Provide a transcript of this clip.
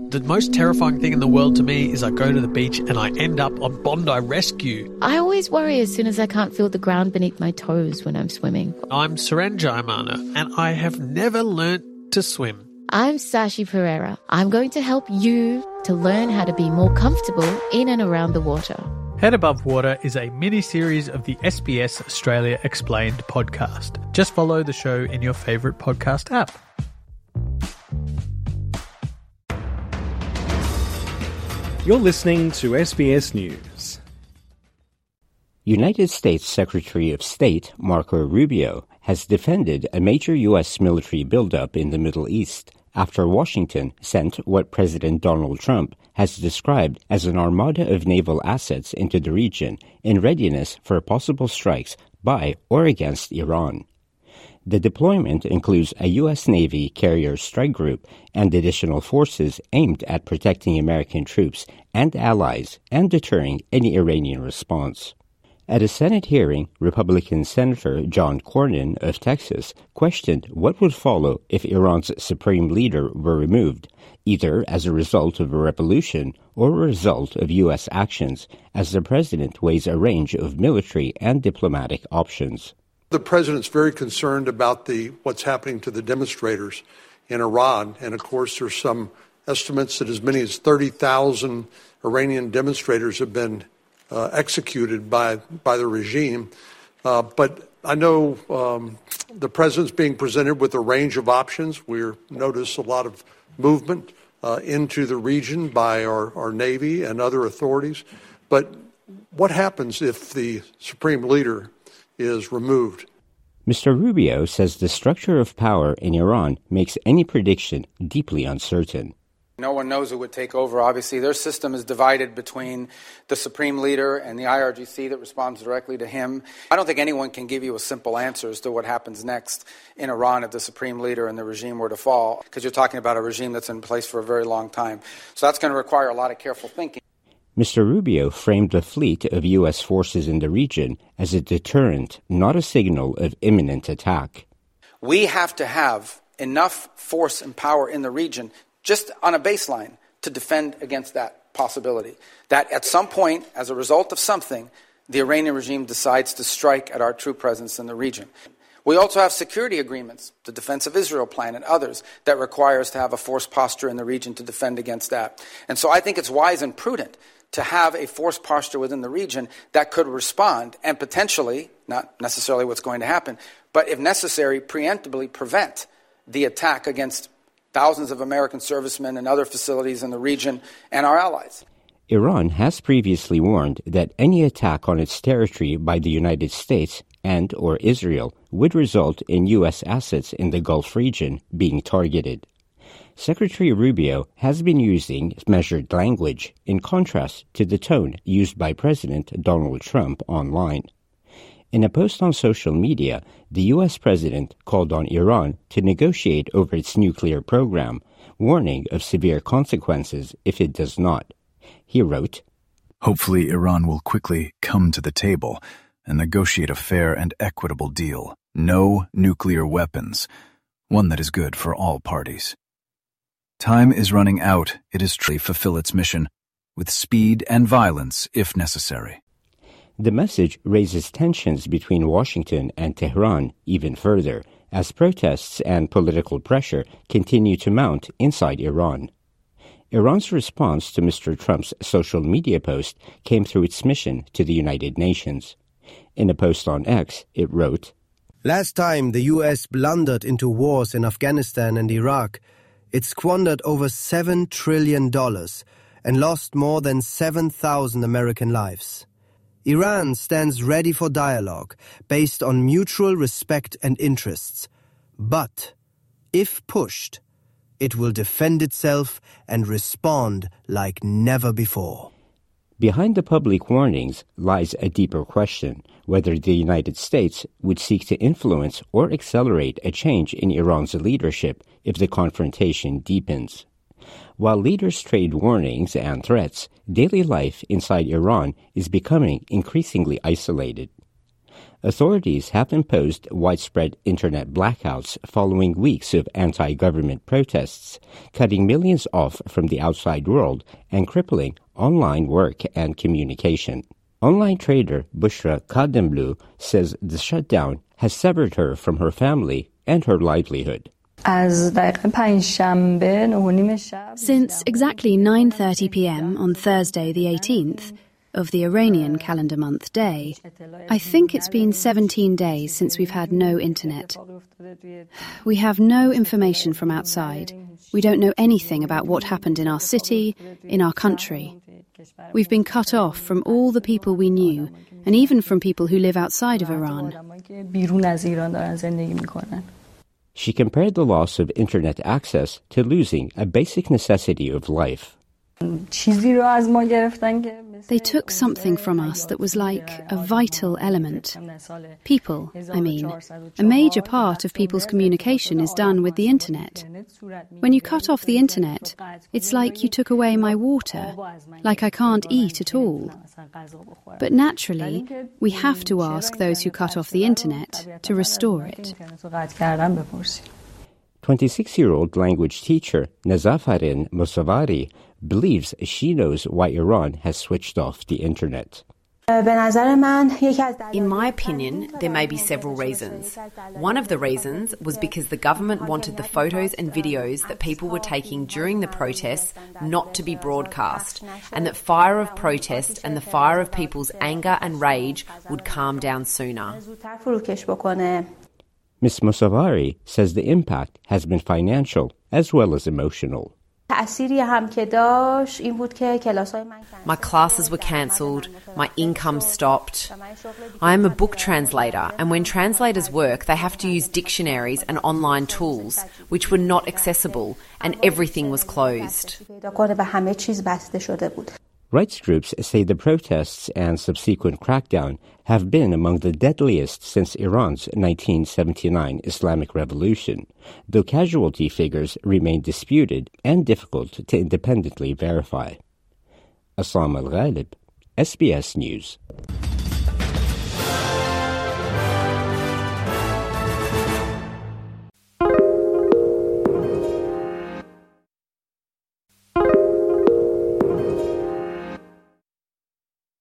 The most terrifying thing in the world to me is I go to the beach and I end up on Bondi Rescue. I always worry as soon as I can't feel the ground beneath my toes when I'm swimming. I'm Suren Jaimana, and I have never learnt to swim. I'm Sashi Pereira. I'm going to help you to learn how to be more comfortable in and around the water. Head Above Water is a mini-series of the SBS Australia Explained podcast. Just follow the show in your favourite podcast app. You're listening to SBS News. United States Secretary of State Marco Rubio has defended a major U.S. military buildup in the Middle East after Washington sent what President Donald Trump has described as an armada of naval assets into the region in readiness for possible strikes by or against Iran. The deployment includes a U.S. Navy carrier strike group and additional forces aimed at protecting American troops and allies and deterring any Iranian response. At a Senate hearing, Republican Senator John Cornyn of Texas questioned what would follow if Iran's supreme leader were removed, either as a result of a revolution or a result of U.S. actions, as the president weighs a range of military and diplomatic options. The president's very concerned about what's happening to the demonstrators in Iran. And, of course, there's some estimates that as many as 30,000 Iranian demonstrators have been executed by the regime. But I know the president's being presented with a range of options. We notice a lot of movement into the region by our Navy and other authorities. But what happens if the supreme leader is removed? Mr. Rubio says the structure of power in Iran makes any prediction deeply uncertain. No one knows who would take over. Obviously, their system is divided between the supreme leader and the IRGC that responds directly to him. I don't think anyone can give you a simple answer as to what happens next in Iran if the supreme leader and the regime were to fall, because you're talking about a regime that's in place for a very long time. So that's going to require a lot of careful thinking. Mr. Rubio framed the fleet of U.S. forces in the region as a deterrent, not a signal of imminent attack. We have to have enough force and power in the region, just on a baseline, to defend against that possibility. That at some point, as a result of something, the Iranian regime decides to strike at our true presence in the region. We also have security agreements, the Defense of Israel Plan and others, that require us to have a force posture in the region to defend against that. And so I think it's wise and prudent to have a force posture within the region that could respond and potentially, not necessarily what's going to happen, but if necessary, preemptively prevent the attack against thousands of American servicemen and other facilities in the region and our allies. Iran has previously warned that any attack on its territory by the United States and or Israel would result in U.S. assets in the Gulf region being targeted. Secretary Rubio has been using measured language in contrast to the tone used by President Donald Trump online. In a post on social media, the U.S. president called on Iran to negotiate over its nuclear program, warning of severe consequences if it does not. He wrote, "Hopefully Iran will quickly come to the table and negotiate a fair and equitable deal. No nuclear weapons, one that is good for all parties. Time is running out. It is to fulfill its mission with speed and violence if necessary." The message raises tensions between Washington and Tehran even further, as protests and political pressure continue to mount inside Iran. Iran's response to Mr. Trump's social media post came through its mission to the United Nations. In a post on X, it wrote, "Last time the U.S. blundered into wars in Afghanistan and Iraq, it squandered over $7 trillion and lost more than 7,000 American lives. Iran stands ready for dialogue based on mutual respect and interests. But, if pushed, it will defend itself and respond like never before." Behind the public warnings lies a deeper question, whether the United States would seek to influence or accelerate a change in Iran's leadership if the confrontation deepens. While leaders trade warnings and threats, daily life inside Iran is becoming increasingly isolated. Authorities have imposed widespread internet blackouts following weeks of anti-government protests, cutting millions off from the outside world and crippling online work and communication. Online trader Bushra Kademblu says the shutdown has severed her from her family and her livelihood. Since exactly 9:30 p.m. on Thursday the 18th of the Iranian calendar month day, I think it's been 17 days since we've had no internet. We have no information from outside. We don't know anything about what happened in our city, in our country. We've been cut off from all the people we knew, and even from people who live outside of Iran. She compared the loss of internet access to losing a basic necessity of life. They took something from us that was like a vital element. People, I mean. A major part of people's communication is done with the internet. When you cut off the internet, it's like you took away my water, like I can't eat at all. But naturally, we have to ask those who cut off the internet to restore it. 26-year-old language teacher Nazafarin Mosavari believes she knows why Iran has switched off the internet. In my opinion, there may be several reasons. One of the reasons was because the government wanted the photos and videos that people were taking during the protests not to be broadcast, and that fire of protest and the fire of people's anger and rage would calm down sooner. Ms. Mosavari says the impact has been financial as well as emotional. My classes were cancelled, my income stopped. I am a book translator, and when translators work, they have to use dictionaries and online tools, which were not accessible, and everything was closed. Rights groups say the protests and subsequent crackdown have been among the deadliest since Iran's 1979 Islamic Revolution, though casualty figures remain disputed and difficult to independently verify. Aslam Al-Ghalib, SBS News.